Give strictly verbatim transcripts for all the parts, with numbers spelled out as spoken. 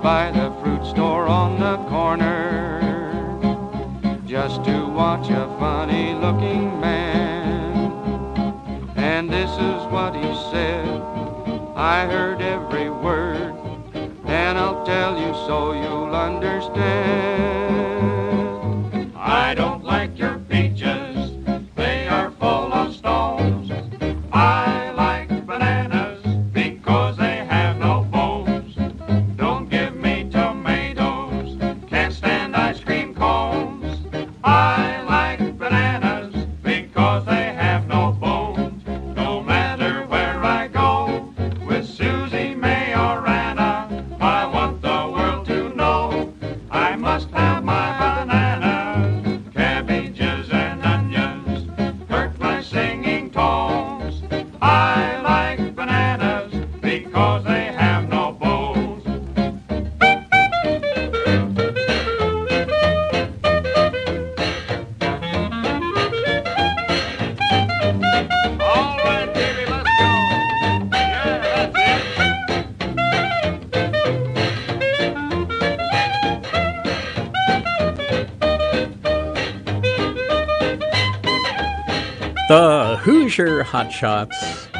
by the fruit store on the corner just to watch a funny-looking man. And this is what he said, I heard every word, and I'll tell you so you'll understand. I don't like your peaches, they are full of stones. I like bananas because they have no bones. Don't give me tomatoes, can't stand ice cream cones. I like bananas because they have no bones. No matter where I go, with Susie, May, or Anna, I want the world to know I must have my bananas, cabbages and onions, hurt my singing tones. I like bananas because they have no bones. All right, baby, let's go. Yeah, that's it. The Hoosier Hotshots.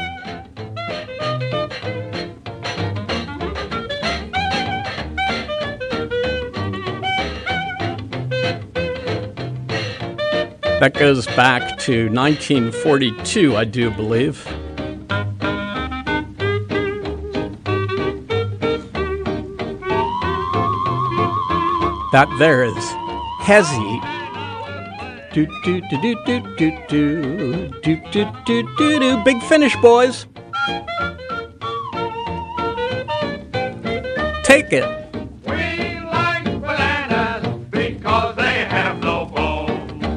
That goes back to nineteen forty-two, I do believe. That there is Hezzy. Do do do do do do do do do do do do. Big Finish, boys. Take it. We like bananas because they have no bones.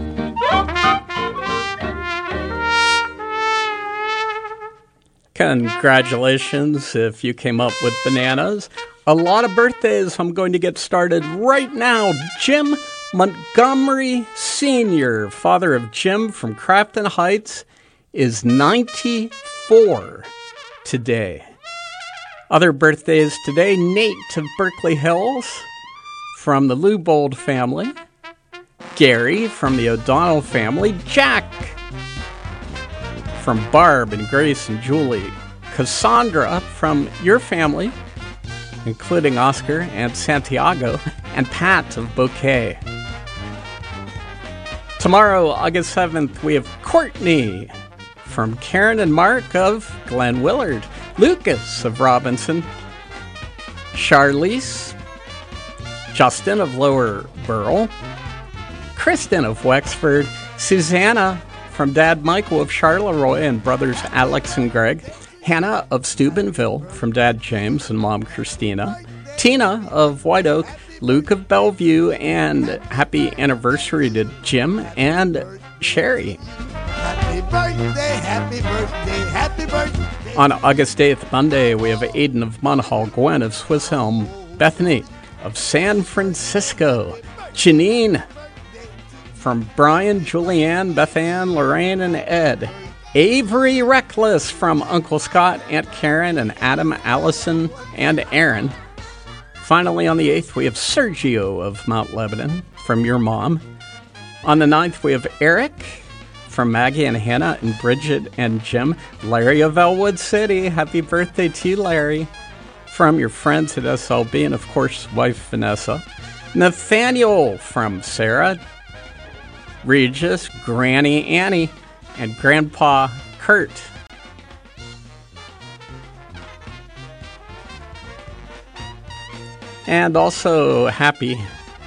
Congratulations if you came up with bananas. A lot of birthdays. I'm going to get started right now. Jim Montgomery Senior, father of Jim from Crafton Heights, is ninety-four today. Other birthdays today, Nate of Berkeley Hills from the Leubold family, Gary from the O'Donnell family, Jack from Barb and Grace and Julie, Cassandra from your family, including Oscar and Santiago, and Pat of Bouquet. Tomorrow, August seventh, we have Courtney from Karen and Mark of Glen Willard, Lucas of Robinson, Charlize, Justin of Lower Burrell, Kristen of Wexford, Susanna from Dad Michael of Charleroi and brothers Alex and Greg, Hannah of Steubenville from Dad James and Mom Christina, Tina of White Oak, Luke of Bellevue, and happy anniversary to Jim and Sherry. Happy birthday, happy birthday, happy birthday. On August eighth, Monday, we have Aiden of Munhall, Gwen of Swiss Elm, Bethany of San Francisco, Janine from Brian, Julianne, Beth Ann, Lorraine, and Ed, Avery Reckless from Uncle Scott, Aunt Karen, and Adam, Allison, and Aaron. Finally, on the eighth, we have Sergio of Mount Lebanon from your mom. On the ninth, we have Eric from Maggie and Hannah and Bridget and Jim. Larry of Elwood City, happy birthday to you, Larry. From your friends at S L B and, of course, wife Vanessa. Nathaniel from Sarah, Regis, Granny Annie, and Grandpa Kurt. And also happy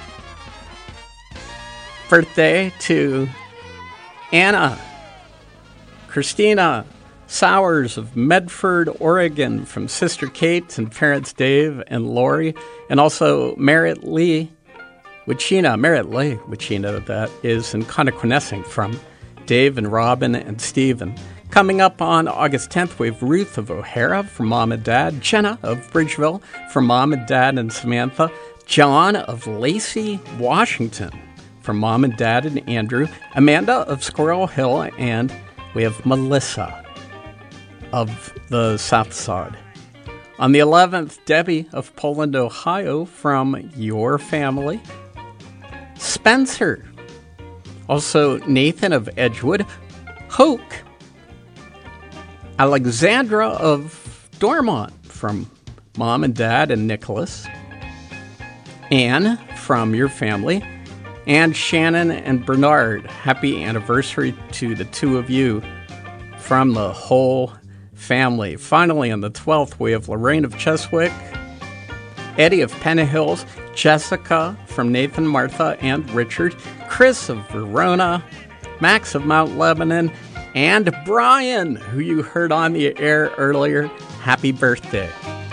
birthday to Anna, Christina Sowers of Medford, Oregon, from Sister Kate and parents Dave and Lori, and also Merritt Lee Wachina, Merritt Lee Wachina, that is, in Connoquenessing, from Dave and Robin and Stephen. Coming up on August tenth, we have Ruth of O'Hara from Mom and Dad, Jenna of Bridgeville from Mom and Dad and Samantha, John of Lacey, Washington from Mom and Dad and Andrew, Amanda of Squirrel Hill, and we have Melissa of the South Side. On the eleventh, Debbie of Poland, Ohio, from your family. Spencer. Also, Nathan of Edgewood. Hoke. Alexandra of Dormont, from Mom and Dad and Nicholas. Anne, from your family. And Shannon and Bernard. Happy anniversary to the two of you from the whole family. Finally, on the twelfth, we have Lorraine of Cheswick, Eddie of Penn Hills, Jessica from Nathan, Martha, and Richard, Chris of Verona, Max of Mount Lebanon, and Brian, who you heard on the air earlier. Happy birthday.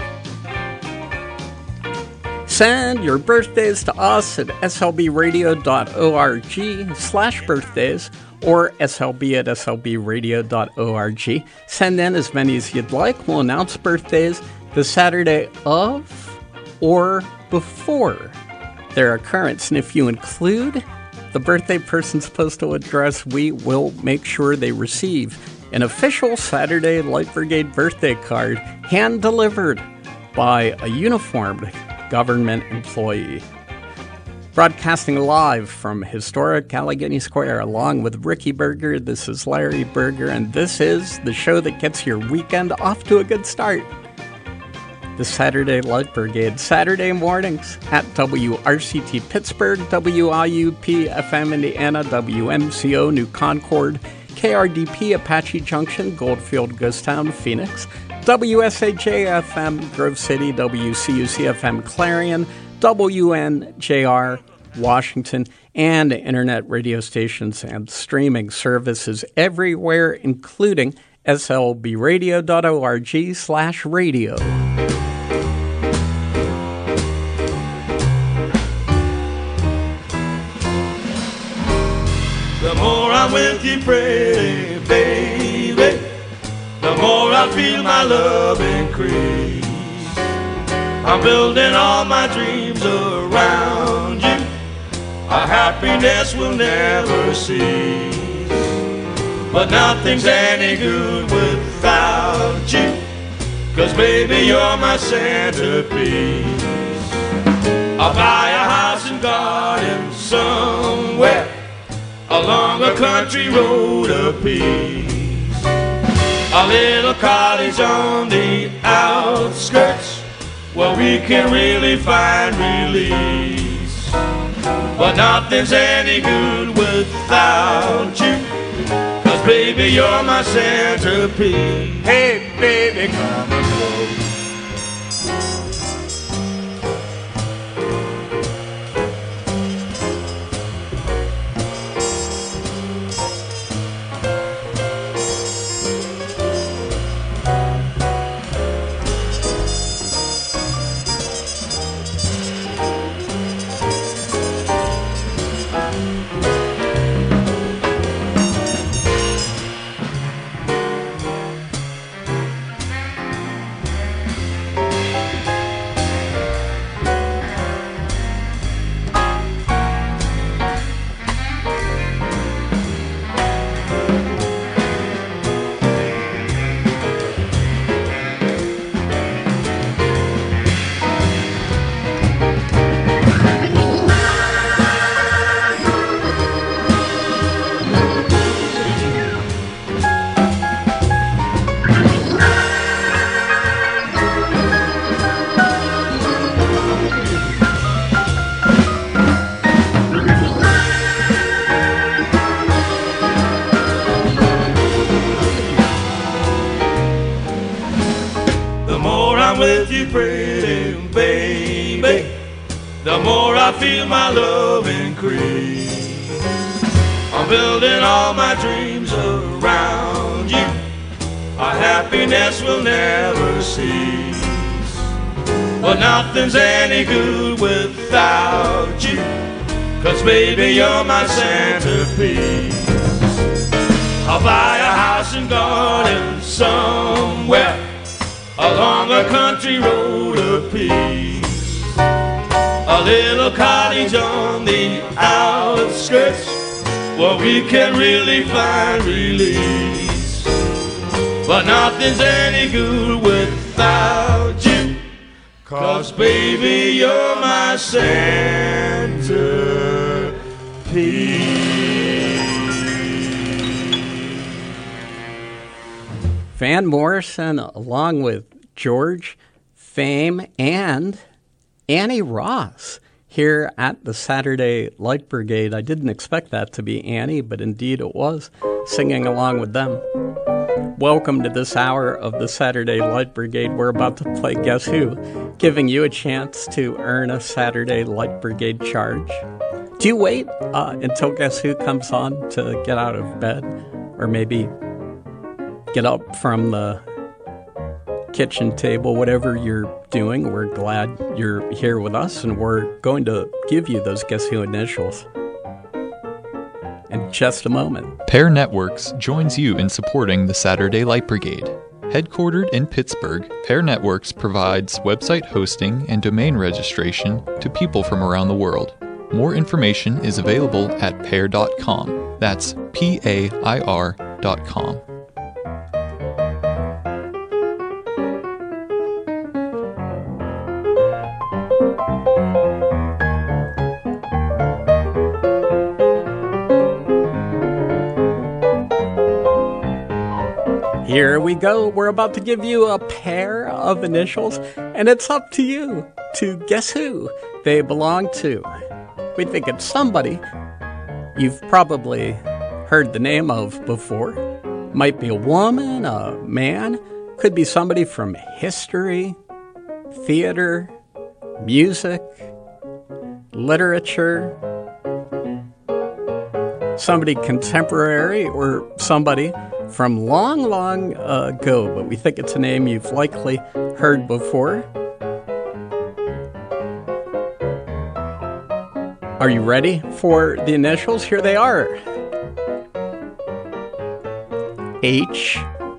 Send your birthdays to us at slbradio.org slash birthdays or slb at slbradio.org. Send in as many as you'd like. We'll announce birthdays the Saturday of or before their occurrence. And if you include the birthday person's postal address, we will make sure they receive an official Saturday Light Brigade birthday card hand-delivered by a uniformed government employee. Broadcasting live from historic Allegheny Square along with Ricky Berger, this is Larry Berger, and this is the show that gets your weekend off to a good start. The Saturday Light Brigade, Saturday mornings at W R C T Pittsburgh, W I U P F M Indiana, W M C O New Concord, K R D P Apache Junction, Goldfield, Ghostown, Phoenix, W S A J F M Grove City, W C U C F M Clarion, W N J R Washington, and internet radio stations and streaming services everywhere, including slbradio.org slash radio. The more I'm with you, pretty baby, the more I feel my love increase. I'm building all my dreams around you. Our happiness will never cease. But nothing's any good without you, 'cause baby, you're my centerpiece. I'll buy a house and garden somewhere along a country road of peace. A little cottage on the outskirts where we can really find release. But nothing's any good without you, 'cause baby, you're my centerpiece. Hey baby, come and go. Pretty baby, the more I feel my love increase. I'm building all my dreams around you. Our happiness will never cease. But nothing's any good without you, 'cause baby, you're my centerpiece. I'll buy a house and garden somewhere along a country road of peace. A little cottage on the outskirts where we can really find release. But nothing's any good without you, 'Cause baby, you're my centerpiece. Van Morrison, along with George Fame and Annie Ross, here at the Saturday Light Brigade. I didn't expect that to be Annie, but indeed it was, singing along with them. Welcome to this hour of the Saturday Light Brigade. We're about to play Guess Who, giving you a chance to earn a Saturday Light Brigade charge. Do you wait uh, until Guess Who comes on to get out of bed? Or maybe get up from the kitchen table, whatever you're doing? We're glad you're here with us, and we're going to give you those Guess Who initials in just a moment. Pear Networks joins you in supporting the Saturday Light Brigade. Headquartered in Pittsburgh, Pear Networks provides website hosting and domain registration to people from around the world. More information is available at pair dot com. That's P A I R dot com. Here we go. We're about to give you a pair of initials, and it's up to you to guess who they belong to. We think it's somebody you've probably heard the name of before. Might be a woman, a man, could be somebody from history, theater, music, literature, somebody contemporary, or somebody from long, long uh, ago, but we think it's a name you've likely heard before. Are you ready for the initials? Here they are. H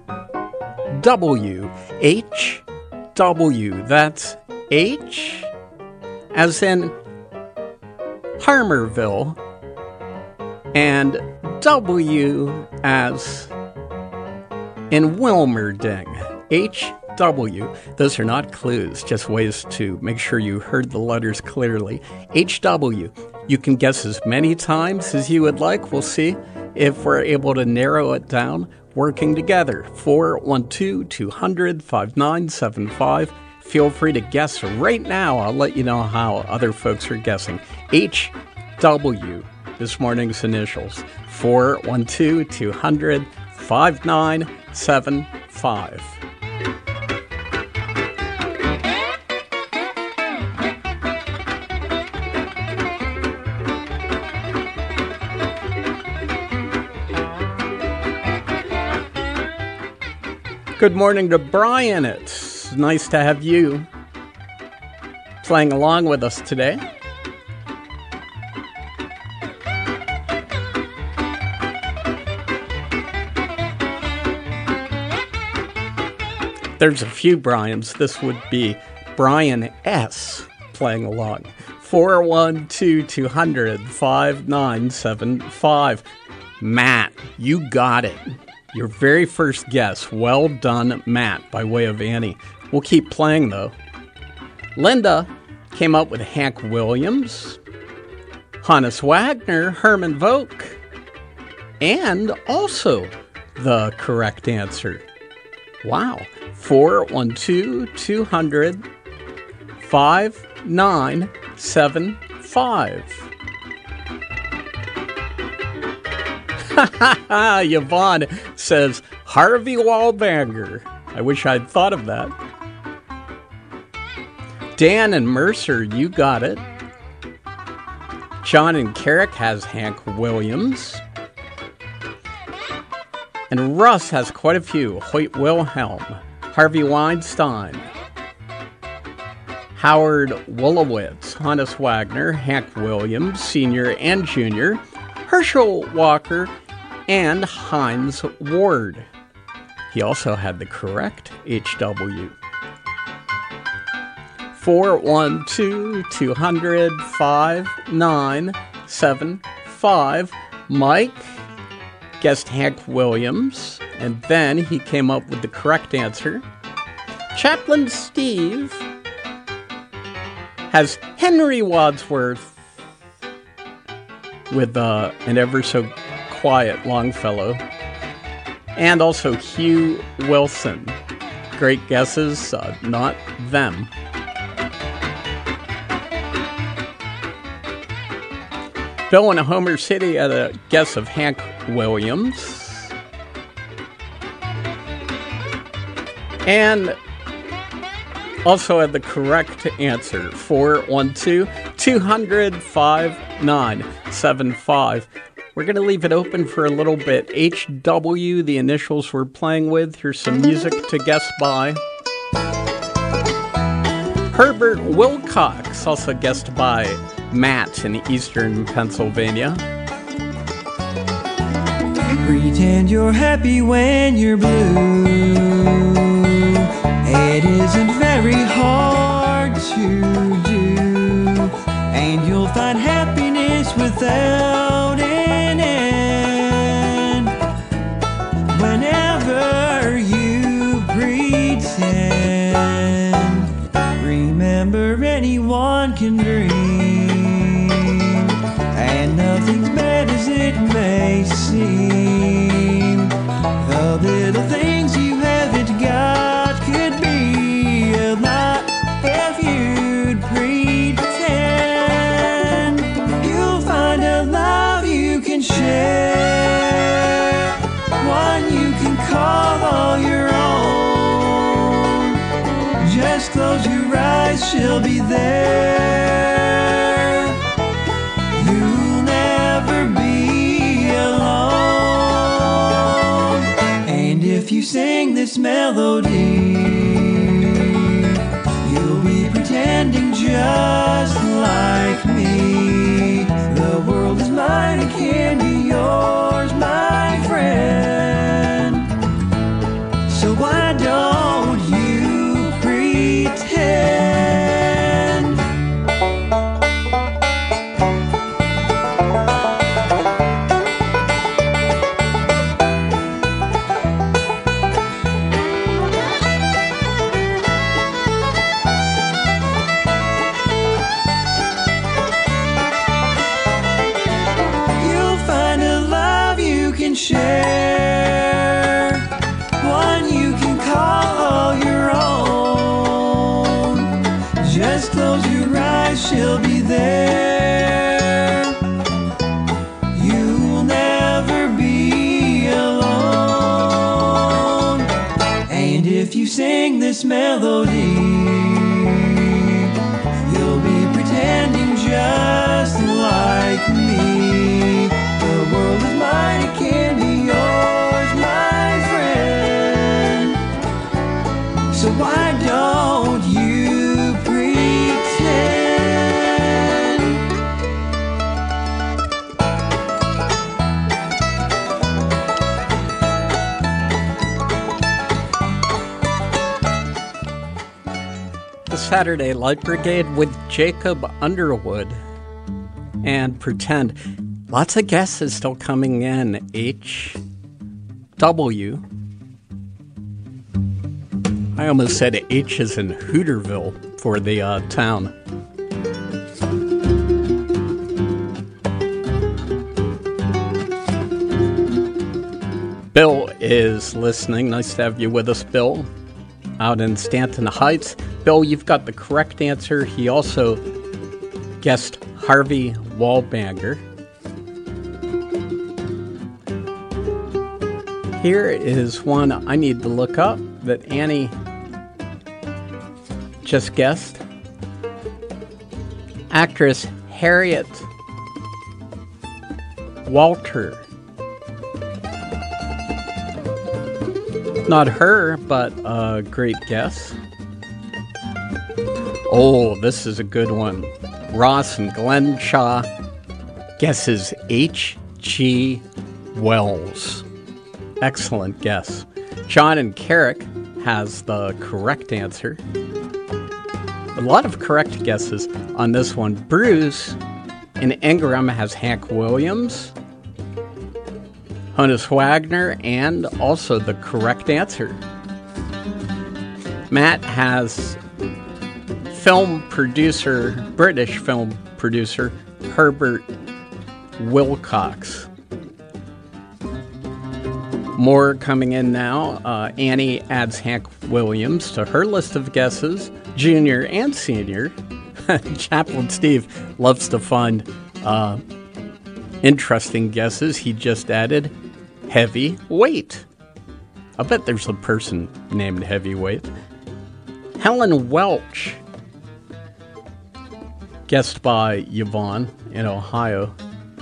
W. H W. That's H as in Harmerville, and W as in Wilmerding. H W. Those are not clues, just ways to make sure you heard the letters clearly. H W. You can guess as many times as you would like. We'll see if we're able to narrow it down working together. four one two, two hundred, five nine seven five. Feel free to guess right now. I'll let you know how other folks are guessing. H W. This morning's initials. four one two, two hundred, five nine seven five. Good morning to Brian. It's nice to have you playing along with us today. There's a few Brians. This would be Brian S. playing along. four one two, two hundred, five nine seven five. Matt, you got it. Your very first guess. Well done, Matt, by way of Annie. We'll keep playing, though. Linda came up with Hank Williams, Hannes Wagner, Herman Vogt, and also the correct answer. Wow. four one two, two hundred, five nine seven five. Yvonne says Harvey Wallbanger. I wish I'd thought of that. Dan and Mercer, you got it. John and Carrick has Hank Williams. And Russ has quite a few. Hoyt Wilhelm, Harvey Weinstein, Howard Wolowitz, Hannes Wagner, Hank Williams, Senior and Junior, Herschel Walker, and Heinz Ward. He also had the correct H W. four one two, two hundred, five nine seven five. Mike guessed Hank Williams, and then he came up with the correct answer. Chaplain Steve has Henry Wadsworth with uh, an ever so quiet Longfellow, and also Hugh Wilson. Great guesses, uh, not them. Bill in Homer City had a guess of Hank Williams. And also had the correct answer, four one two, two hundred, five nine seven five. We're going to leave it open for a little bit. H W, the initials we're playing with. Here's some music to guess by. Herbert Wilcox, also guessed by Matt in eastern Pennsylvania. Pretend you're happy when you're blue. It isn't very hard to do, and you'll find happiness without an end. Whenever you pretend, remember anyone can dream, and nothing's bad as it may seem. The little things you haven't got could be a lot if you'd pretend. You'll find a love you can share, one you can call all your own. Just close your eyes, she'll be there. You'll never be alone. And if you sing this melody, you'll be pretending just like me. The world is mine, it can be yours, my friend. So why don't you pretend? Share, one you can call all your own. Just close your eyes, she'll be there. You'll never be alone. And if you sing this melody, you'll be pretending just like me. The world is mine, it can be yours, my friend. So why don't you pretend? The Saturday Light Brigade with Jacob Underwood and Pretend. Lots of guesses still coming in. H W. I almost said H is in Hooterville for the uh, town. Bill is listening. Nice to have you with us, Bill, out in Stanton Heights. Bill, you've got the correct answer. He also guessed Harvey Wallbanger. Here is one I need to look up that Annie just guessed. Actress Harriet Walter. Not her, but a great guess. Oh, this is a good one. Ross and Glenn Shaw guesses H G Wells. Excellent guess. John and Carrick has the correct answer. A lot of correct guesses on this one. Bruce in Ingram has Hank Williams, Honus Wagner, and also the correct answer. Matt has film producer, British film producer, Herbert Wilcox. More coming in now. Uh, Annie adds Hank Williams to her list of guesses, junior and senior. Chaplain Steve loves to find uh, interesting guesses. He just added Heavyweight. I bet there's a person named Heavyweight. Helen Welch, guessed by Yvonne in Ohio.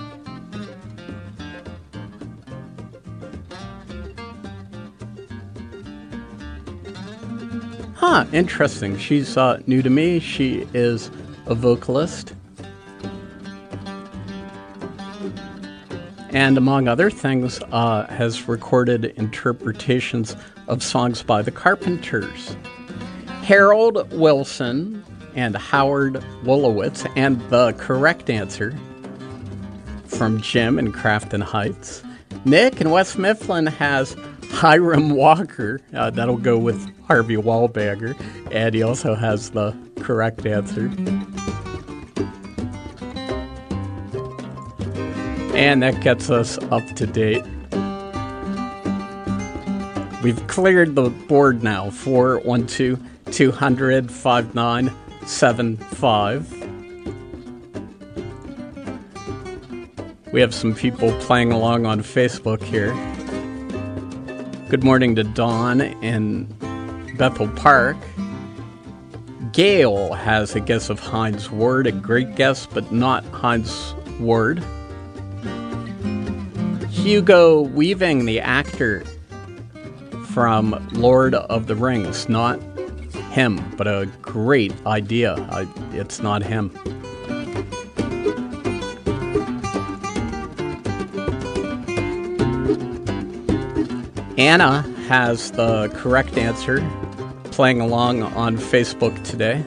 Huh, interesting. She's uh, new to me. She is a vocalist. And among other things, uh, has recorded interpretations of songs by the Carpenters. Harold Wilson and Howard Wolowitz, and the correct answer from Jim in Crafton Heights. Nick in West Mifflin has Hiram Walker. Uh, that'll go with Harvey Wallbagger. And he also has the correct answer. And that gets us up to date. We've cleared the board now. four one two, two hundred, five nine seven five. We have some people playing along on Facebook here. Good morning to Dawn in Bethel Park. Gail has a guess of Heinz Ward, a great guess, but not Heinz Ward. Hugo Weaving, the actor from Lord of the Rings, not him, but a great idea. I, it's not him. Anna has the correct answer, playing along on Facebook today.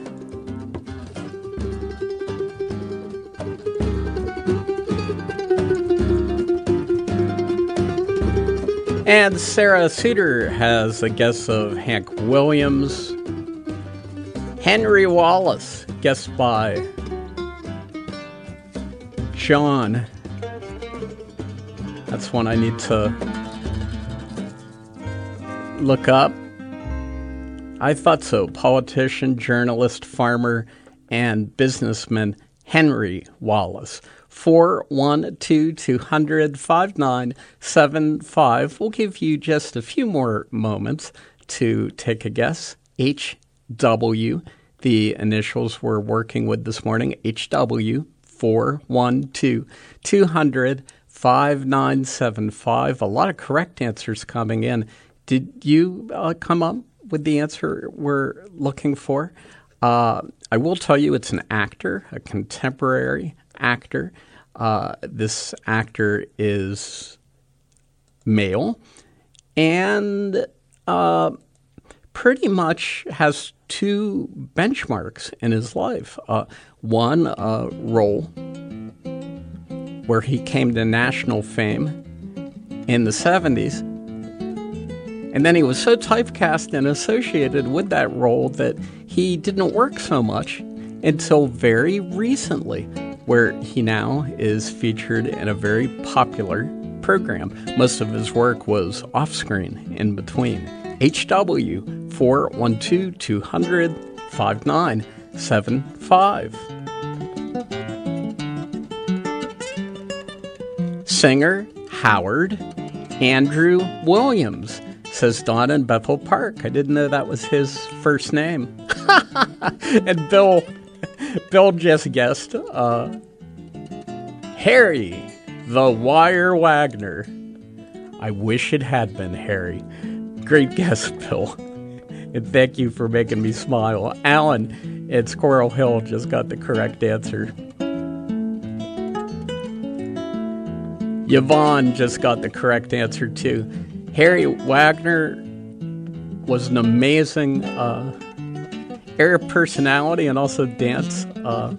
And Sarah Cedar has a guess of Hank Williams. Henry Wallace, guessed by John. That's one I need to look up. I thought so. Politician, journalist, farmer, and businessman Henry Wallace. four one two, two hundred, five nine seven five. We'll give you just a few more moments to take a guess. H W, the initials we're working with this morning. H W, four one two, two hundred, five nine seven five. A lot of correct answers coming in. Did you uh, come up with the answer we're looking for? Uh, I will tell you it's an actor, a contemporary actor. Uh, this actor is male and uh, pretty much has two benchmarks in his life. Uh, one uh, role where he came to national fame in the seventies. And then he was so typecast and associated with that role that he didn't work so much until very recently, where he now is featured in a very popular program. Most of his work was off-screen in between. H W, four one two, two hundred, five nine seven five. Singer Howard Andrew Williams, says Donna in Bethel Park. I didn't know that was his first name. And Bill, Bill just guessed, uh, Harry the Wire Wagner. I wish it had been Harry. Great guess, Bill. And thank you for making me smile. Alan at Squirrel Hill just got the correct answer. Yvonne just got the correct answer, too. Harry Wagner was an amazing uh, air personality and also dance. Uh,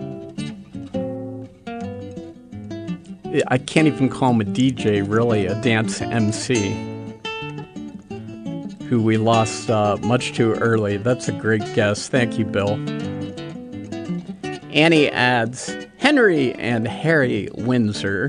I can't even call him a D J, really, a dance M C, who we lost uh, much too early. That's a great guess. Thank you, Bill. Annie adds Henry and Harry Windsor.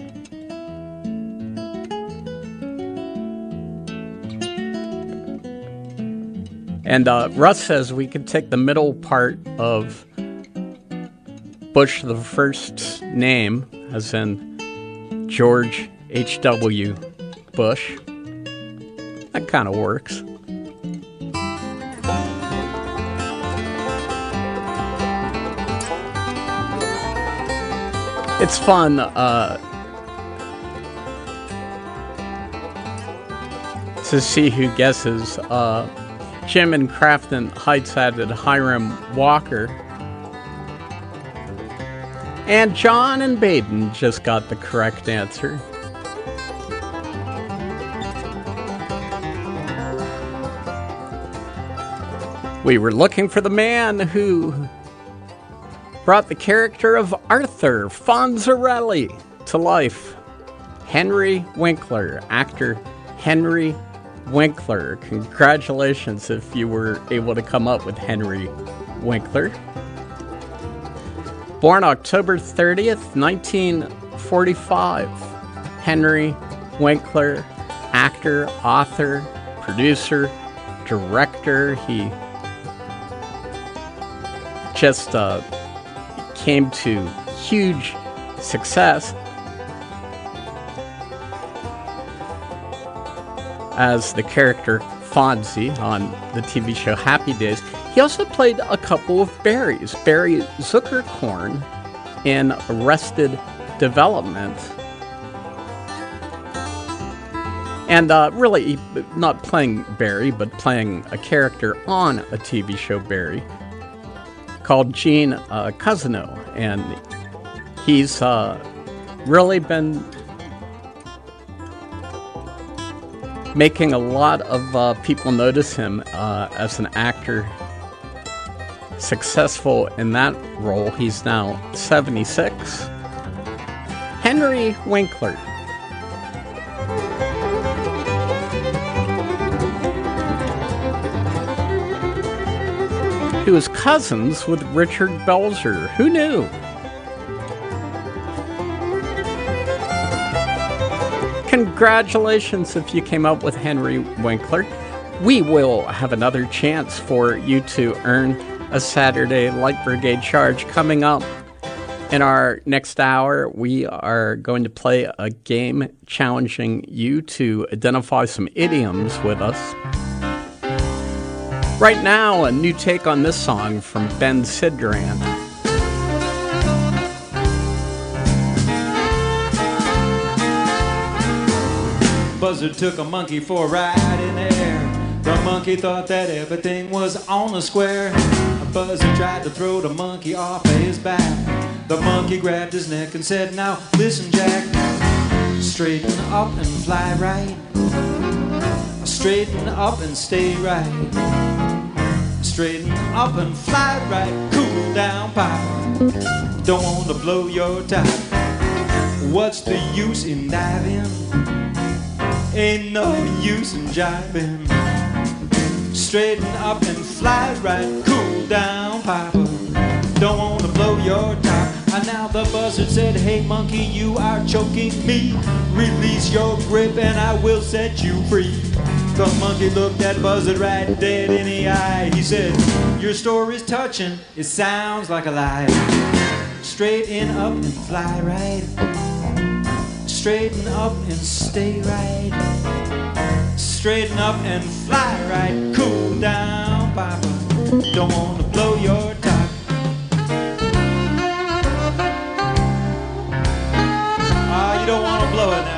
And uh, Russ says we could take the middle part of Bush, the first name, as in George H W Bush. That kind of works. It's fun uh, to see who guesses. Uh, Jim in Crafton Heights added Hiram Walker. And John and Baden just got the correct answer. We were looking for the man who brought the character of Arthur Fonzarelli to life. Henry Winkler, actor Henry Winkler. Congratulations if you were able to come up with Henry Winkler. Born October thirtieth, nineteen forty-five. Henry Winkler, actor, author, producer, director. He just uh, came to huge success as the character Fonzie on the T V show Happy Days. He also played a couple of Barrys. Barry Zuckerkorn in Arrested Development. And uh, really, not playing Barry, but playing a character on a T V show Barry called Gene uh, Cousineau. And he's uh, really been making a lot of uh, people notice him uh, as an actor, successful in that role. He's now seventy-six. Henry Winkler. He was cousins with Richard Belzer. Who knew? Congratulations if you came up with Henry Winkler. We will have another chance for you to earn a Saturday Light Brigade charge coming up. In our next hour, we are going to play a game challenging you to identify some idioms with us. Right now, a new take on this song from Ben Sidran. Buzzard took a monkey for a ride in the air. The monkey thought that everything was on the square. A buzzard tried to throw the monkey off of his back. The monkey grabbed his neck and said, "Now listen, Jack, straighten up and fly right. Straighten up and stay right. Straighten up and fly right. Cool down, pop. Don't want to blow your top. What's the use in diving? Ain't no use in jiving. Straighten up and fly right. Cool down, Papa. Don't want to blow your top." And now the buzzard said, "Hey monkey, you are choking me. Release your grip and I will set you free." The monkey looked that buzzard right dead in the eye. He said, "Your story's touching, it sounds like a lie. Straighten up and fly right. Straighten up and stay right. Straighten up and fly right. Cool down, Papa. Don't want to blow your top." Ah, you don't want to blow it now.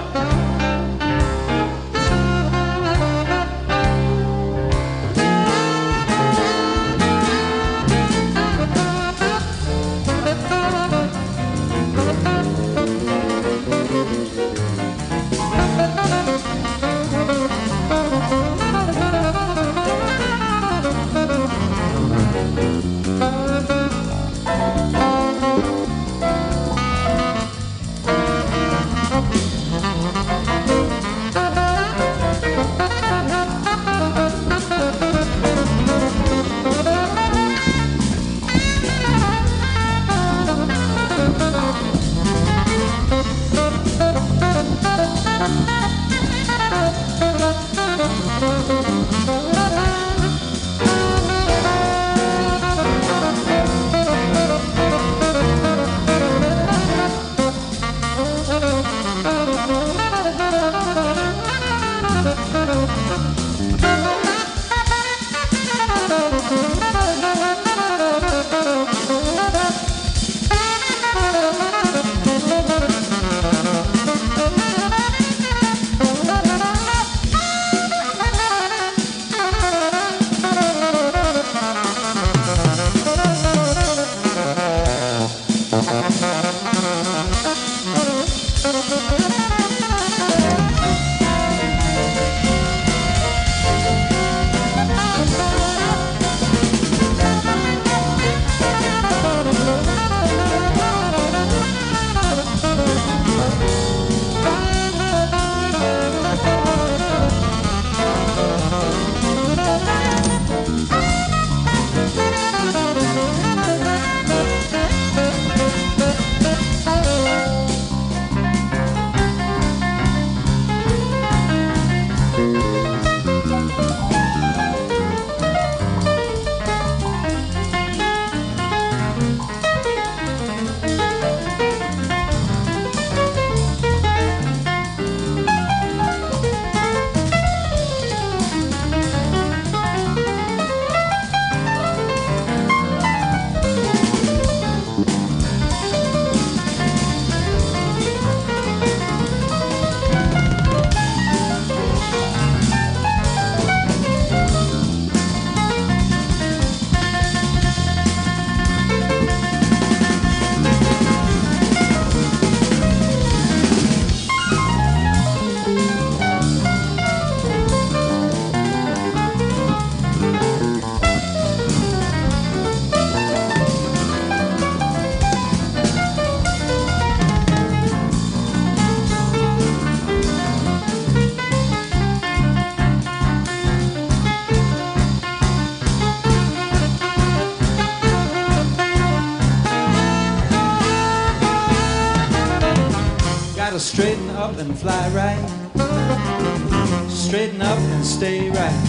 Straighten up and fly right. Straighten up and stay right.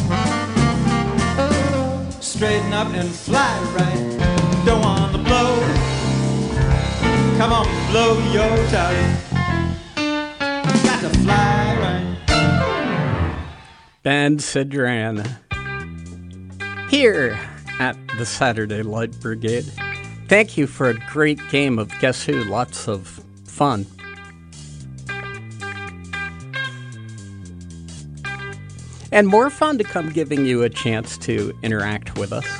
Straighten up and fly right. Don't want to blow. Come on, blow your top. Got to fly right. Ben Sidran here at the Saturday Light Brigade. Thank you for a great game of Guess Who. Lots of fun. And more fun to come, giving you a chance to interact with us.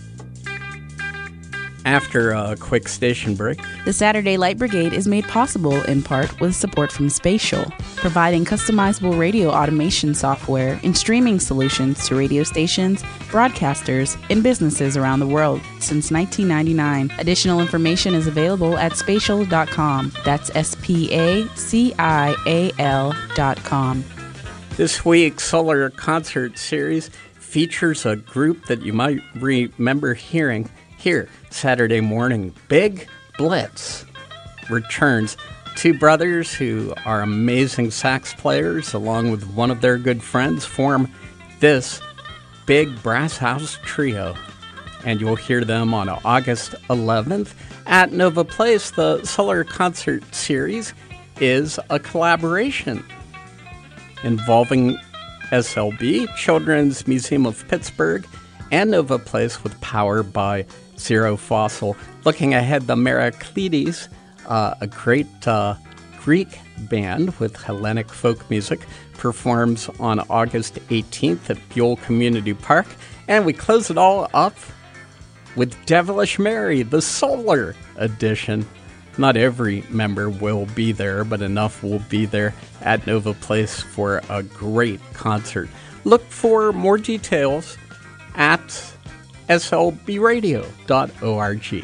After a quick station break, the Saturday Light Brigade is made possible in part with support from Spatial, providing customizable radio automation software and streaming solutions to radio stations, broadcasters, and businesses around the world since nineteen ninety-nine. Additional information is available at spatial dot com. That's S P A C I A L dot com. This week's Solar Concert Series features a group that you might remember hearing here Saturday morning. Big Blitz returns. Two brothers who are amazing sax players, along with one of their good friends, form this big brass house trio. And you'll hear them on August eleventh at Nova Place. The Solar Concert Series is a collaboration involving S L B, Children's Museum of Pittsburgh, and Nova Place with power by Zero Fossil. Looking ahead, the Meraclides, uh, a great uh, Greek band with Hellenic folk music, performs on August eighteenth at Buell Community Park. And we close it all up with Devilish Mary, the Solar Edition. Not every member will be there, but enough will be there at Nova Place for a great concert. Look for more details at S L B radio dot org.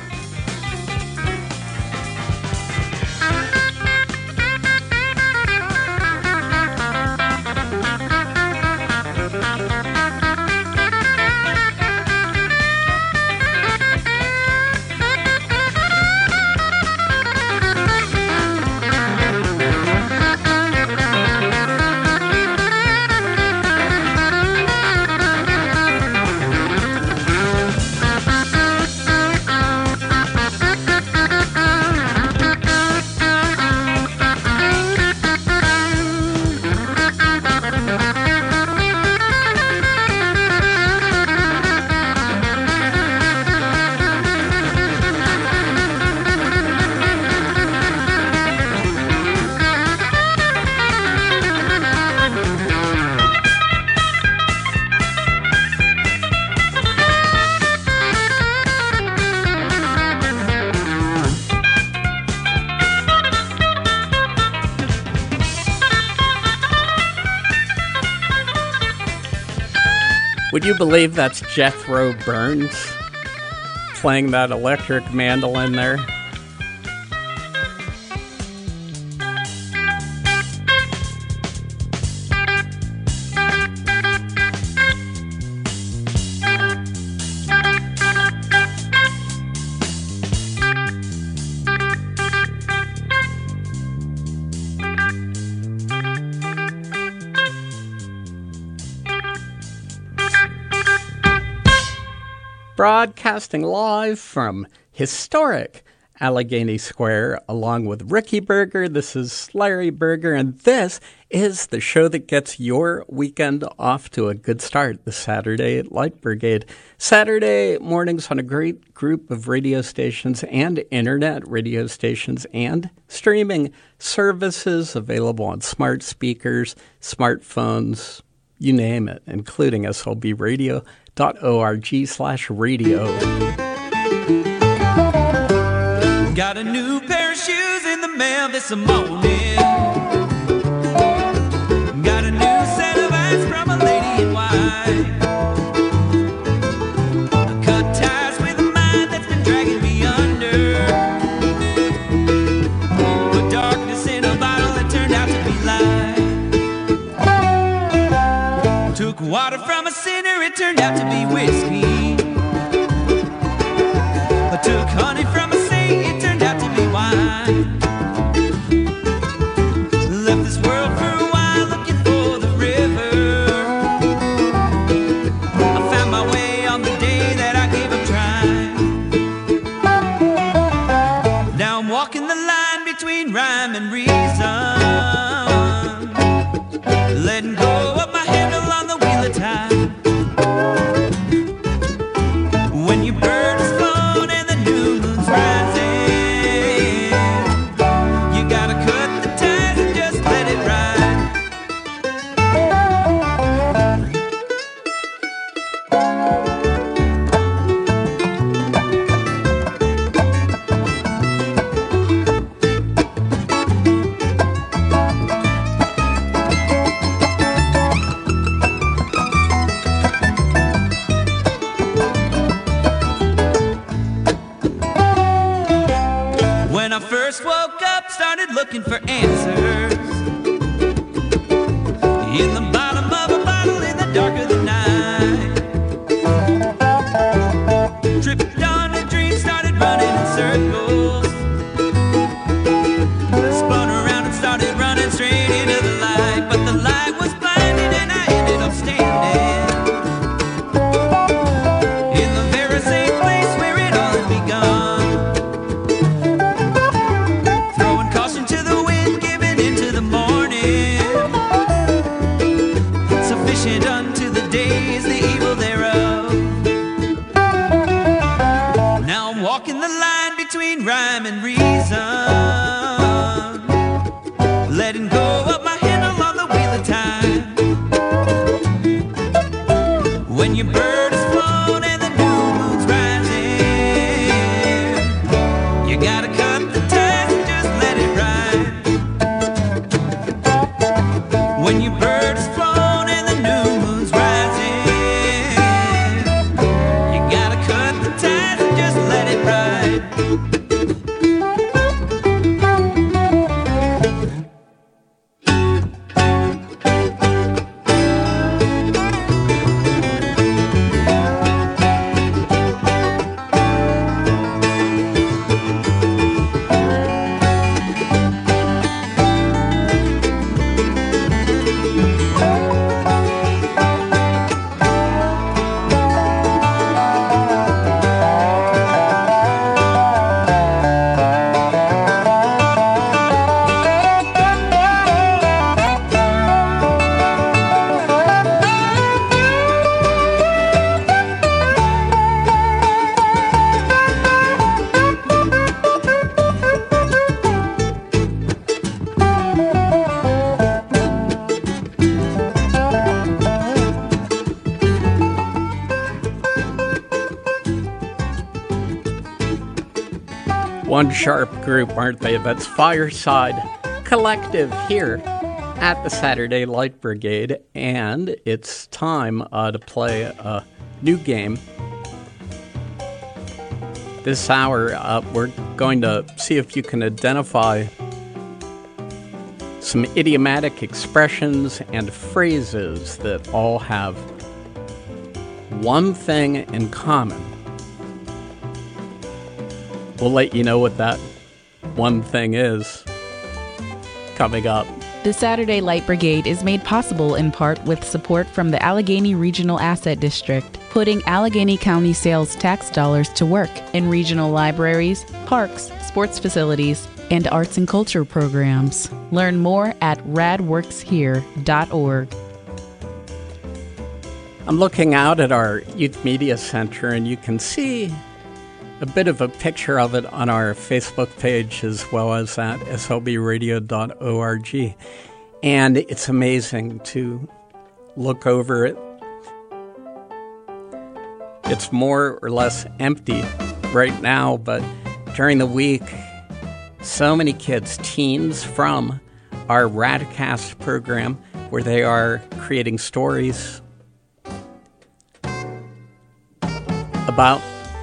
Would you believe that's Jethro Burns playing that electric mandolin there? Broadcasting live from historic Allegheny Square, along with Ricky Berger. This is Larry Berger, and this is the show that gets your weekend off to a good start, the Saturday Light Brigade. Saturday mornings on a great group of radio stations and internet radio stations and streaming services available on smart speakers, smartphones, you name it, including S L B radio dot org slash radio. Got a new pair of shoes in the mail this morning. Got a new set of eyes from a lady in white. I cut ties with a mind that's been dragging me under. Put darkness in a bottle that turned out to be light. Took water from a sinner, it turned out to be whiskey. I took honey from a sea, it turned out to be wine. sufficient unto the days, the evil thereof. Now I'm walking the line between rhyme and reason, letting go of my handle on the wheel of time. When your bird is flown and the new moon's rising, you gotta cut the ties and just let it ride. When your bird is flown and the new moon's rising, you gotta cut the ties and just let it ride. One sharp group, aren't they? That's Fireside Collective here at the Saturday Light Brigade, and it's time uh, to play a new game. This hour, uh, we're going to see if you can identify some idiomatic expressions and phrases that all have one thing in common. We'll let you know what that one thing is coming up. The Saturday Light Brigade is made possible in part with support from the Allegheny Regional Asset District, putting Allegheny County sales tax dollars to work in regional libraries, parks, sports facilities, and arts and culture programs. Learn more at rad works here dot org. I'm looking out at our Youth Media Center, and you can see a bit of a picture of it on our Facebook page as well as at S L B radio dot org. And it's amazing to look over it. It's more or less empty right now, but during the week, so many kids, teens from our Radcast program, where they are creating stories about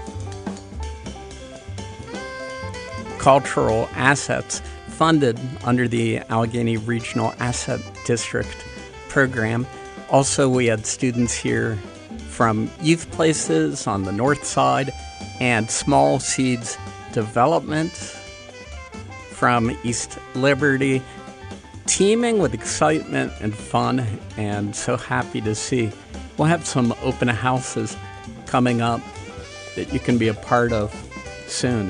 cultural assets funded under the Allegheny Regional Asset District program. Also, we had students here from Youth Places on the north side and Small Seeds Development from East Liberty, teeming with excitement and fun, and so happy to see. We'll have some open houses coming up that you can be a part of soon.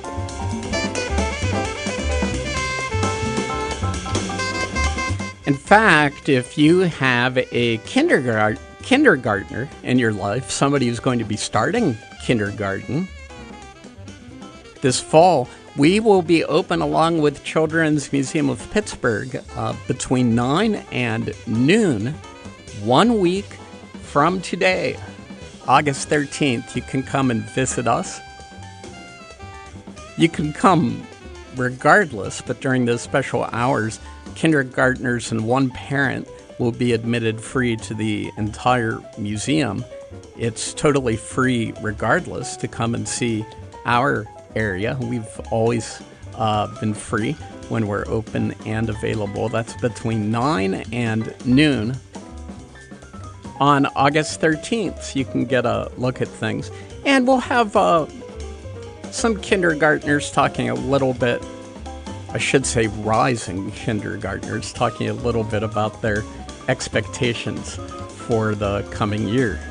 In fact, if you have a kindergarten kindergartner in your life, somebody who's going to be starting kindergarten this fall, we will be open along with Children's Museum of Pittsburgh uh, between nine and noon, one week from today, August thirteenth. You can come and visit us. You can come regardless, but during those special hours, kindergartners and one parent will be admitted free to the entire museum. It's totally free regardless to come and see our area. We've always uh, been free when we're open and available. That's between nine and noon on August thirteenth. You can get a look at things. And we'll have uh, some kindergartners talking a little bit, I should say rising kindergartners, talking a little bit about their expectations for the coming year.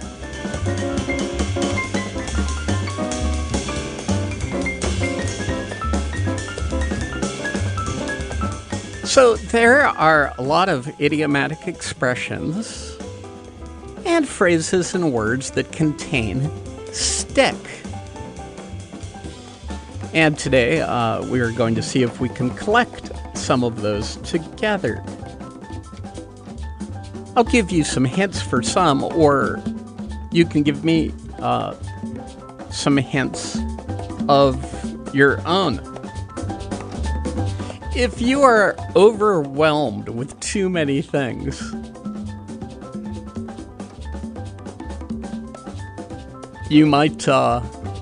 So there are a lot of idiomatic expressions and phrases and words that contain stick. And today, uh, we are going to see if we can collect some of those together. I'll give you some hints for some, or you can give me uh, some hints of your own. If you are overwhelmed with too many things, you might uh,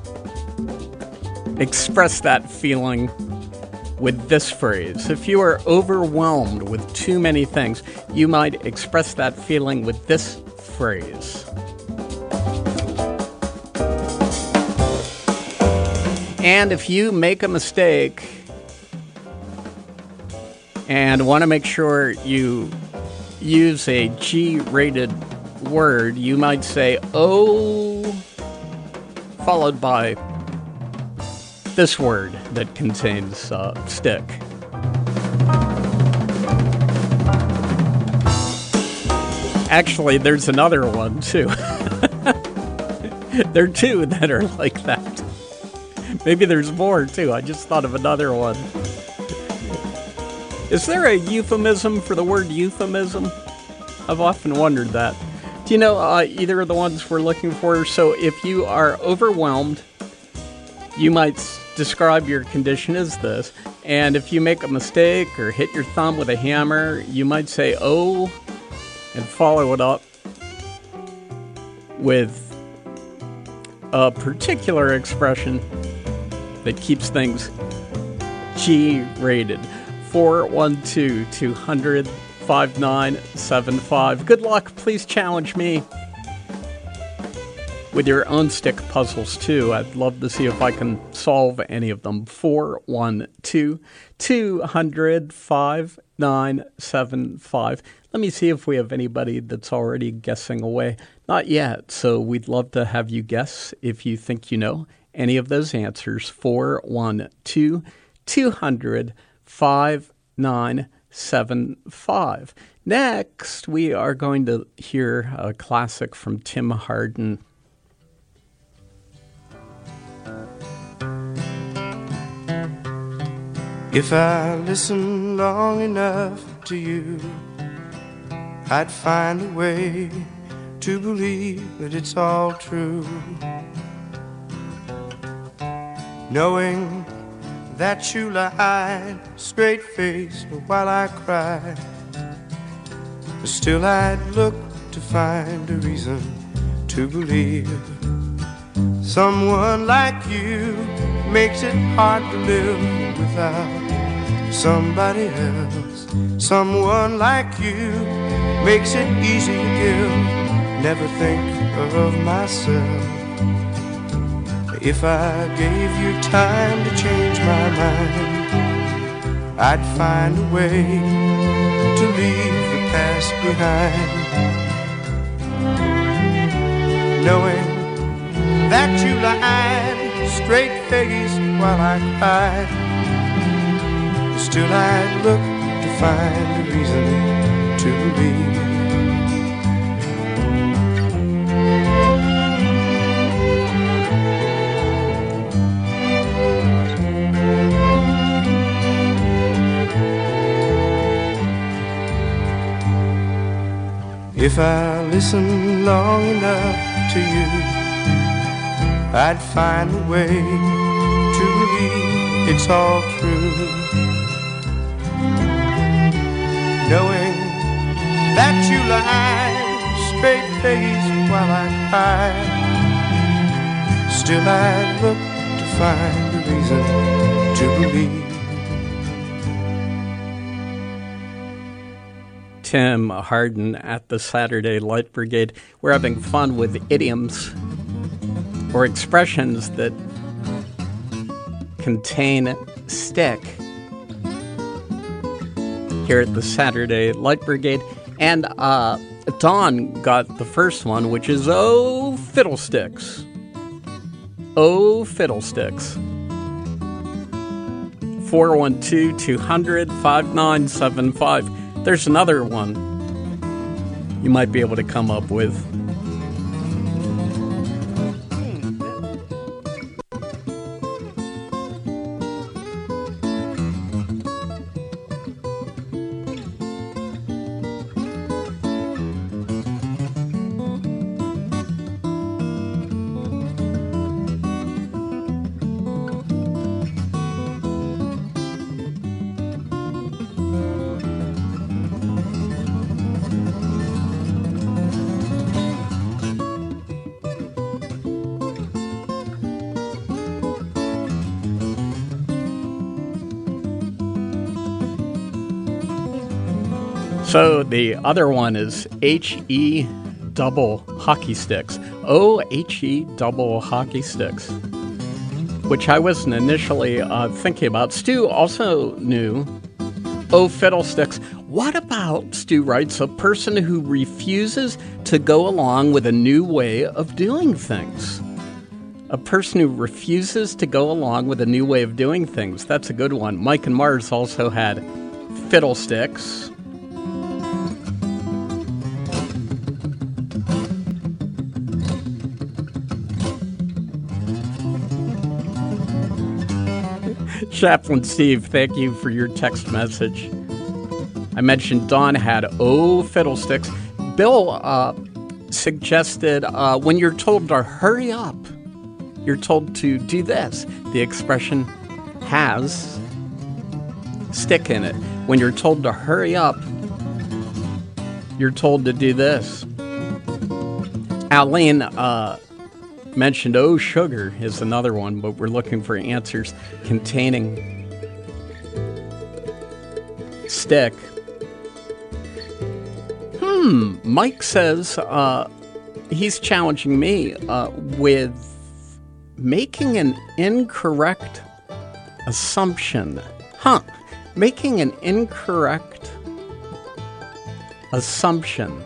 express that feeling with this phrase. If you are overwhelmed with too many things, you might express that feeling with this phrase. And if you make a mistake and want to make sure you use a G-rated word, you might say, oh, followed by this word that contains uh, stick. Actually, there's another one, too. There are two that are like that. Maybe there's more, too. I just thought of another one. Is there a euphemism for the word euphemism? I've often wondered that. Do you know uh, either of the ones we're looking for? So if you are overwhelmed, you might s- describe your condition as this. And if you make a mistake or hit your thumb with a hammer, you might say, oh, and follow it up with a particular expression that keeps things G-rated. four one two, two hundred, five nine seven five. Good luck. Please challenge me with your own stick puzzles, too. I'd love to see if I can solve any of them. four one two, two hundred, five nine seven five. Let me see if we have anybody that's already guessing away. Not yet, so we'd love to have you guess if you think you know any of those answers. four one two, two hundred, five nine seven five. Next, we are going to hear a classic from Tim Hardin. If I listen long enough to you, I'd find a way to believe that it's all true. Knowing that you lied straight-faced while I cried, but still I'd look to find a reason to believe. Someone like you makes it hard to live without somebody else. Someone like you makes it easy to give, never think of myself. If I gave you time to change my mind, I'd find a way to leave the past behind. Knowing that you lied straight-faced while I cried, still I'd look to find a reason to believe. If I listen long enough to you, I'd find a way to believe it's all true. Knowing that you lied straight-faced while I cried, still I'd look to find a reason to believe. Tim Hardin at the Saturday Light Brigade. We're having fun with idioms or expressions that contain stick here at the Saturday Light Brigade. And uh, Don got the first one, which is oh fiddlesticks. Oh fiddlesticks. four one two, two hundred, five nine seven five. There's another one you might be able to come up with. So the other one is H E double hockey sticks. O H E double hockey sticks, which I wasn't initially uh, thinking about. Stu also knew O fiddlesticks. What about, Stu writes, a person who refuses to go along with a new way of doing things? A person who refuses to go along with a new way of doing things. That's a good one. Mike and Mars also had fiddlesticks. Chaplain Steve, thank you for your text message. I mentioned Don had oh fiddlesticks. Bill uh, suggested uh, when you're told to hurry up, you're told to do this. The expression has stick in it. When you're told to hurry up, you're told to do this. Aline uh, mentioned oh sugar is another one, but we're looking for answers containing stick. Hmm, Mike says uh, he's challenging me uh, with making an incorrect assumption. Huh, making an incorrect assumption.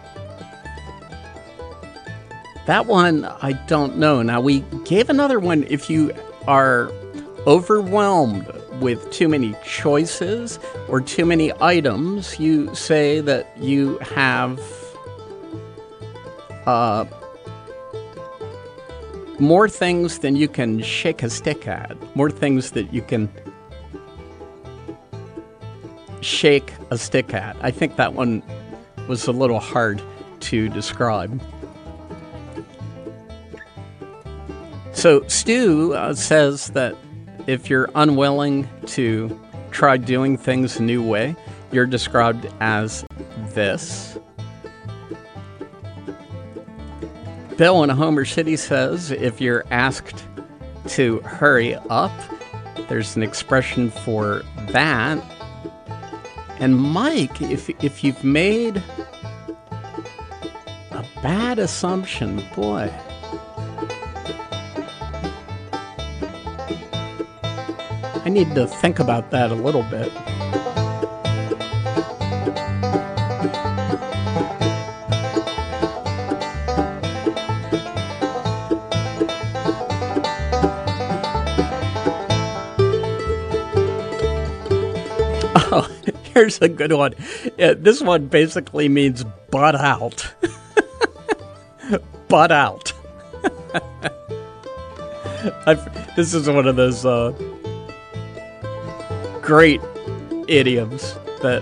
That one, I don't know. Now, we gave another one. If you are overwhelmed with too many choices or too many items, you say that you have uh, more things than you can shake a stick at. More things that you can shake a stick at. I think that one was a little hard to describe. So Stu uh, says that if you're unwilling to try doing things a new way, you're described as this. Bill in Homer City says if you're asked to hurry up, there's an expression for that. And Mike, if if you've made a bad assumption, boy. I need to think about that a little bit. Oh, here's a good one. Yeah, this one basically means butt out. Butt out. I've, this is one of those uh, great idioms that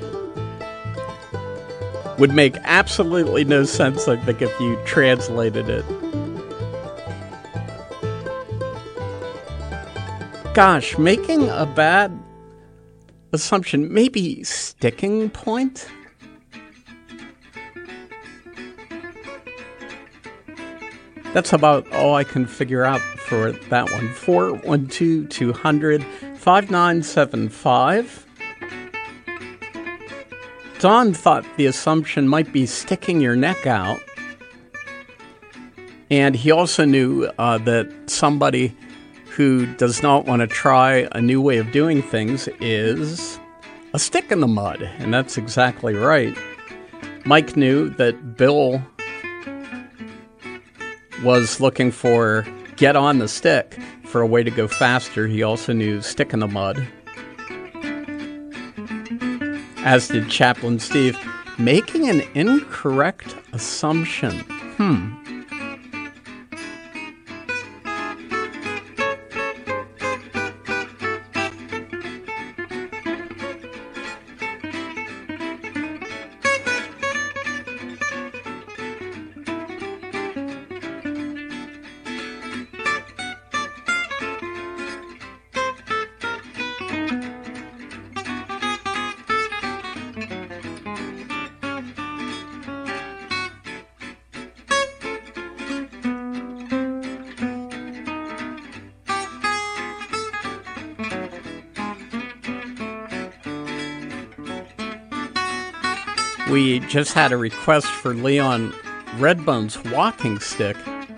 would make absolutely no sense, I think, if you translated it. Gosh, making a bad assumption, maybe sticking point? That's about all I can figure out for that one. four one two, two hundred, five nine seven five. Don thought the assumption might be sticking your neck out. And he also knew uh, that somebody who does not want to try a new way of doing things is a stick in the mud. And that's exactly right. Mike knew that Bill was looking for get on the stick for a way to go faster. He also knew stick in the mud. As did Chaplain Steve. Making an incorrect assumption. Hmm. We just had a request for Leon Redbone's walking stick.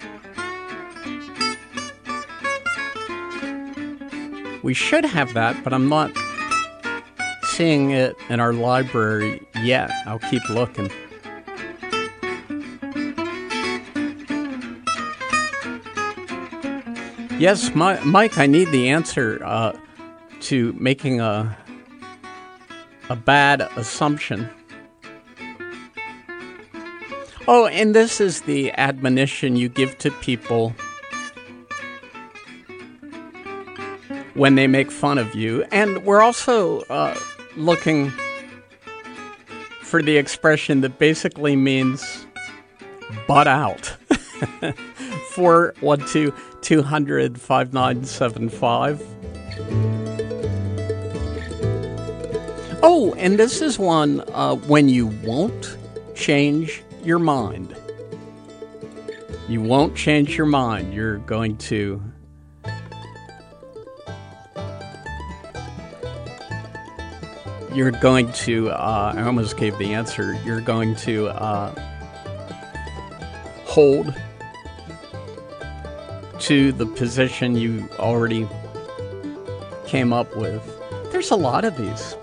We should have that, but I'm not seeing it in our library yet. I'll keep looking. Yes, my, Mike, I need the answer uh, to making a a bad assumption. Oh, and this is the admonition you give to people when they make fun of you. And we're also uh, looking for the expression that basically means butt out. four one two, two hundred, five nine seven five. Oh, and this is one uh, when you won't change your mind. You won't change your mind. You're going to You're going to uh, I almost gave the answer. You're going to uh, hold to the position you already came up with. There's a lot of these.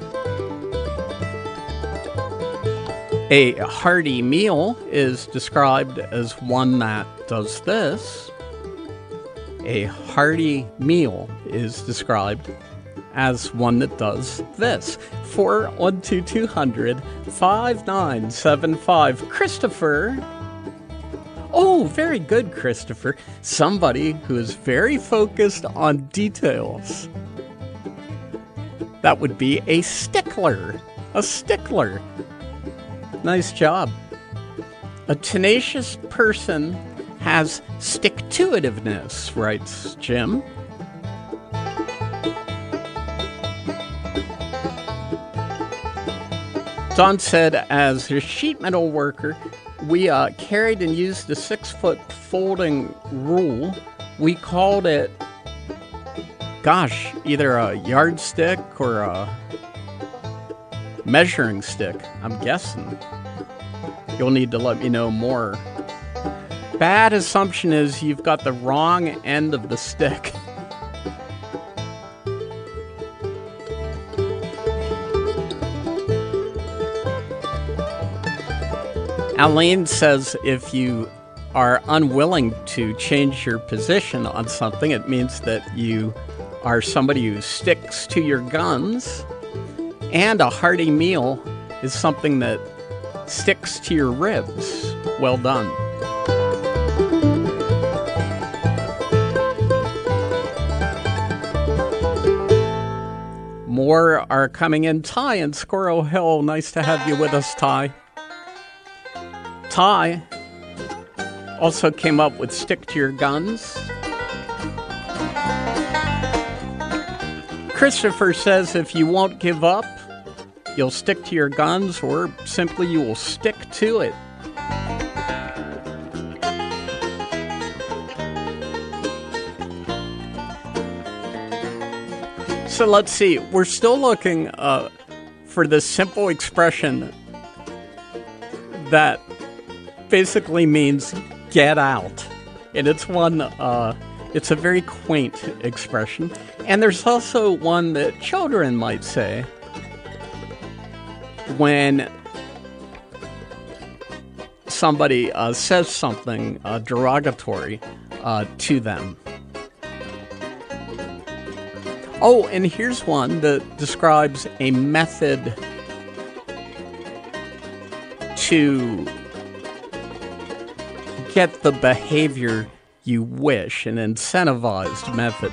A hearty meal is described as one that does this. A hearty meal is described as one that does this. four one two, two hundred, five nine seven five. Christopher. Oh, very good, Christopher. Somebody who is very focused on details. That would be a stickler. A stickler. Nice job. A tenacious person has stick-to-itiveness, writes Jim. Don said, as a sheet metal worker, we uh, carried and used the six-foot folding rule. We called it, gosh, either a yardstick or a measuring stick, I'm guessing. You'll need to let me know more. Bad assumption is you've got the wrong end of the stick. Aline says if you are unwilling to change your position on something, it means that you are somebody who sticks to your guns. And a hearty meal is something that sticks to your ribs. Well done. More are coming in. Ty in Squirrel Hill. Nice to have you with us, Ty. Ty also came up with stick to your guns. Christopher says if you won't give up, you'll stick to your guns, or simply you will stick to it. So let's see. We're still looking uh, for this simple expression that basically means get out. And it's one, uh, it's a very quaint expression. And there's also one that children might say when somebody uh, says something uh, derogatory uh, to them. Oh, and here's one that describes a method to get the behavior you wish, an incentivized method.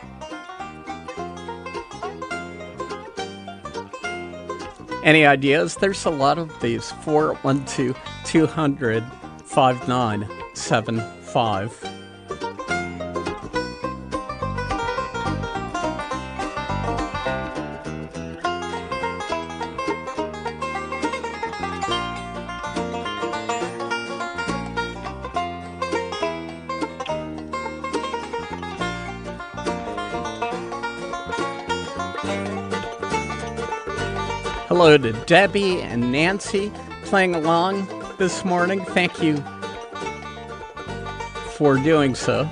Any ideas? There's a lot of these. four one two, two hundred, five nine seven five. hello to Debbie and Nancy playing along this morning. Thank you for doing so.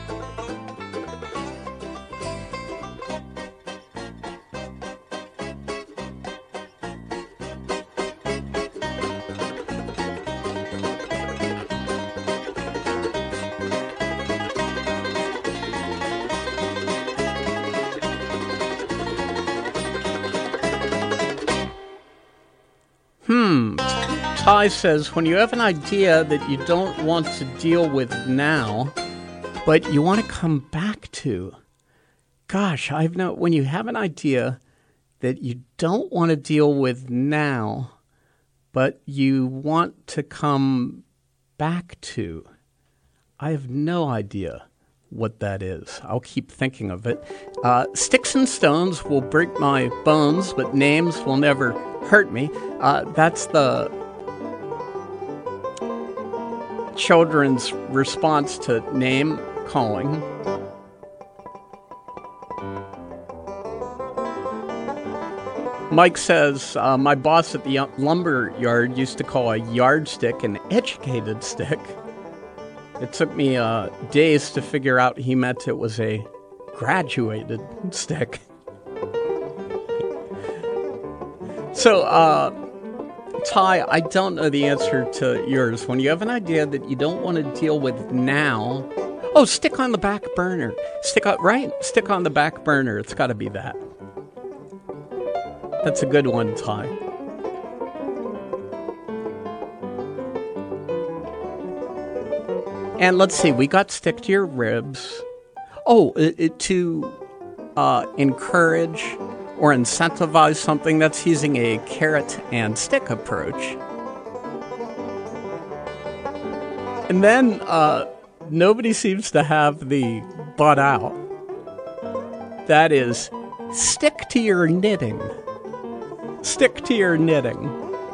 Ty says, when you have an idea that you don't want to deal with now, but you want to come back to. Gosh, I've known when you have an idea that you don't want to deal with now, but you want to come back to. I have no idea what that is. I'll keep thinking of it. Uh, sticks and stones will break my bones, but names will never hurt me. Uh, that's the children's response to name calling. Mike says, uh, my boss at the lumber yard used to call a yardstick an educated stick. It took me uh, days to figure out he meant it was a graduated stick. So, uh, Ty, I don't know the answer to yours. When you have an idea that you don't want to deal with now, oh, stick on the back burner. Stick on, right? Stick on the back burner. It's got to be that. That's a good one, Ty. And let's see, we got stick to your ribs. Oh, it, it, to uh, encourage or incentivize something, that's using a carrot and stick approach. And then uh, nobody seems to have the butt out. That is, stick to your knitting. Stick to your knitting.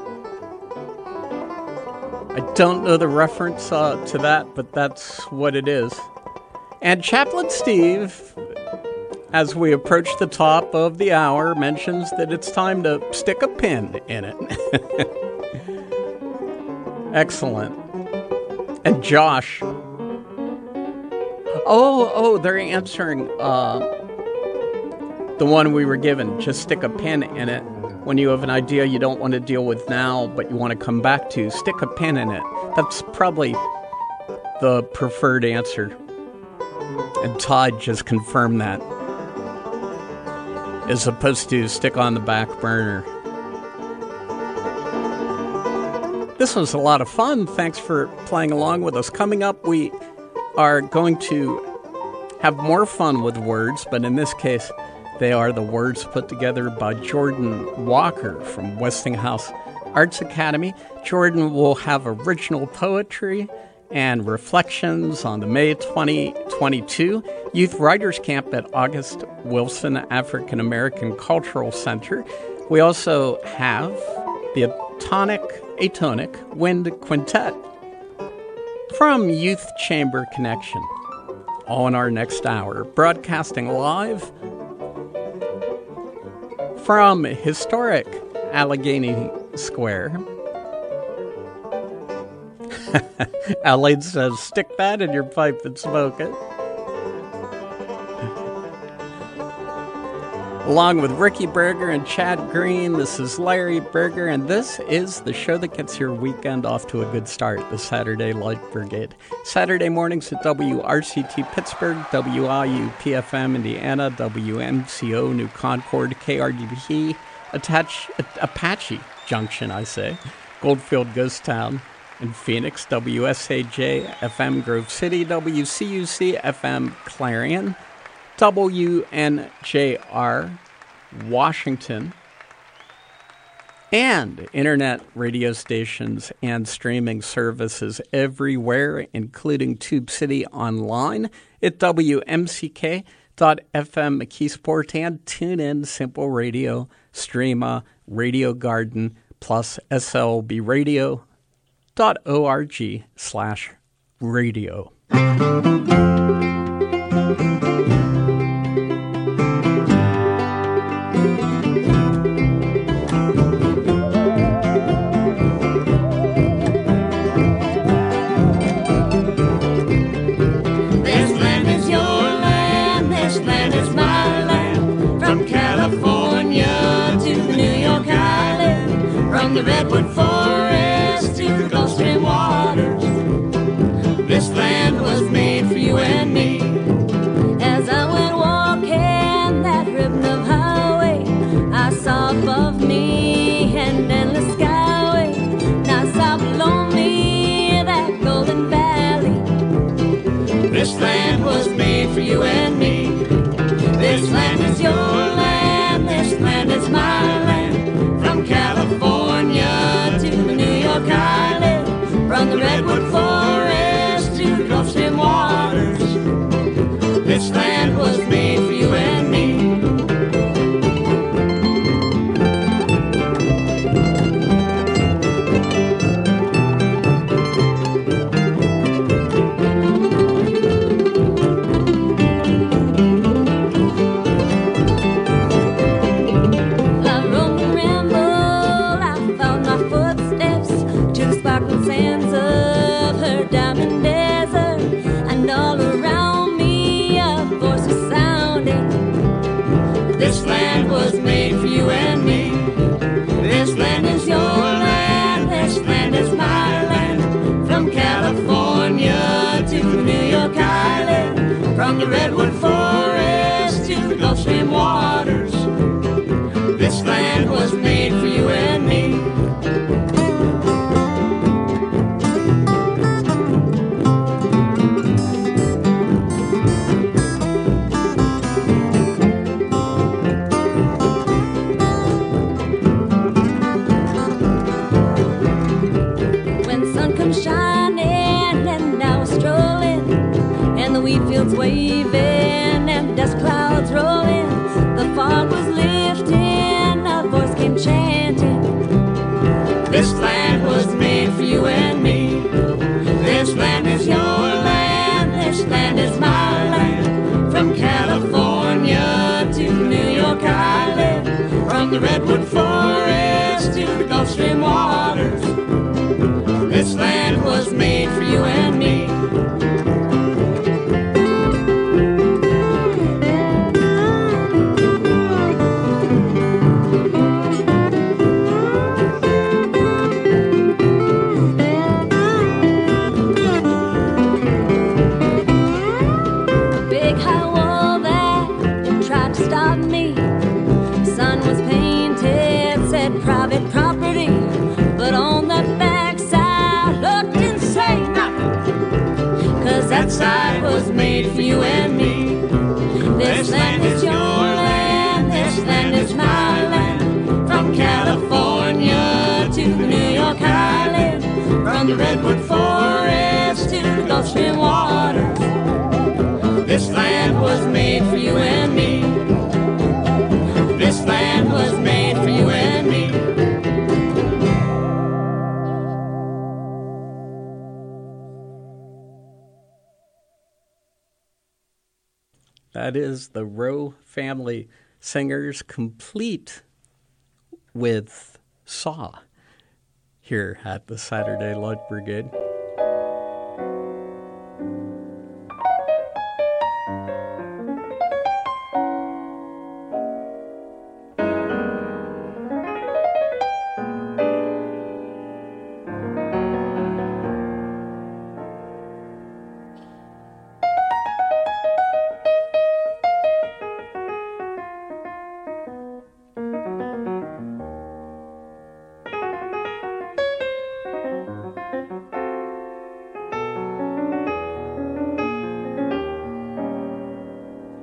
I don't know the reference uh, to that, but that's what it is. And Chaplain Steve, as we approach the top of the hour, mentions that it's time to stick a pin in it. Excellent. And Josh. Oh, oh, they're answering uh, the one we were given. Just stick a pin in it. When you have an idea you don't want to deal with now, but you want to come back to, stick a pin in it. That's probably the preferred answer. And Todd just confirmed that. As opposed to stick on the back burner. This was a lot of fun. Thanks for playing along with us. Coming up, we are going to have more fun with words, but in this case, they are the words put together by Jordan Walker from Westinghouse Arts Academy. Jordan will have original poetry and reflections on the May twenty twenty-two Youth Writers Camp at August Wilson African American Cultural Center. We also have the Atonic, Atonic Wind Quintet from Youth Chamber Connection. All in our next hour. Broadcasting live from historic Allegheny Square. Alade says, stick that in your pipe and smoke it. Along with Ricky Berger and Chad Green, this is Larry Berger, and this is the show that gets your weekend off to a good start, the Saturday Light Brigade. Saturday mornings at W R C T Pittsburgh, W I U P F M Indiana, W M C O New Concord, K R D P, Attach, Apache Junction, I say, Goldfield Ghost Town in Phoenix, W S A J F M Grove City, W C U C F M Clarion, W N J R Washington, and internet radio stations and streaming services everywhere, including Tube City Online at W M C K dot F M McKeesport and TuneIn, Simple Radio, Streama, Radio Garden, plus S L B radio dot org slash radio. the redwood forest to the Gulf Stream waters. This land was made for you and me. As I went walking that ribbon of highway, I saw above me an endless skyway, and I saw below me that golden valley. This land was made for you and me. This land is your land, this land is my land. From California to the New York Island, from the redwood forest to the Gulf Stream waters. This land was made for you and me. This land was made for you and me. This land is your land, this land is my land. From California to the New York Island, from the redwood forest to the Gulf Stream waters. This land was made for you and me. Shining and I was strolling, and the wheat fields waving and dust clouds rolling. The fog was lifting, a voice came chanting. This land was made for you and me. This land is your land, this land is my land. From California to New York Island, from the redwood forest to the Gulf Stream waters. This land was made for you and me. Big high wall that tried to stop me. The sun was painted, said private property, but on the backside looked insane. Cause that side was made for you and me. This land is your land, this land is my land. From California to the New York Island, from the redwood forest to the Gulf Stream waters. This land was made for you and me. This land was made for you and me. That is the Rowe Family Singers, complete with Saw, here at the Saturday Light Brigade.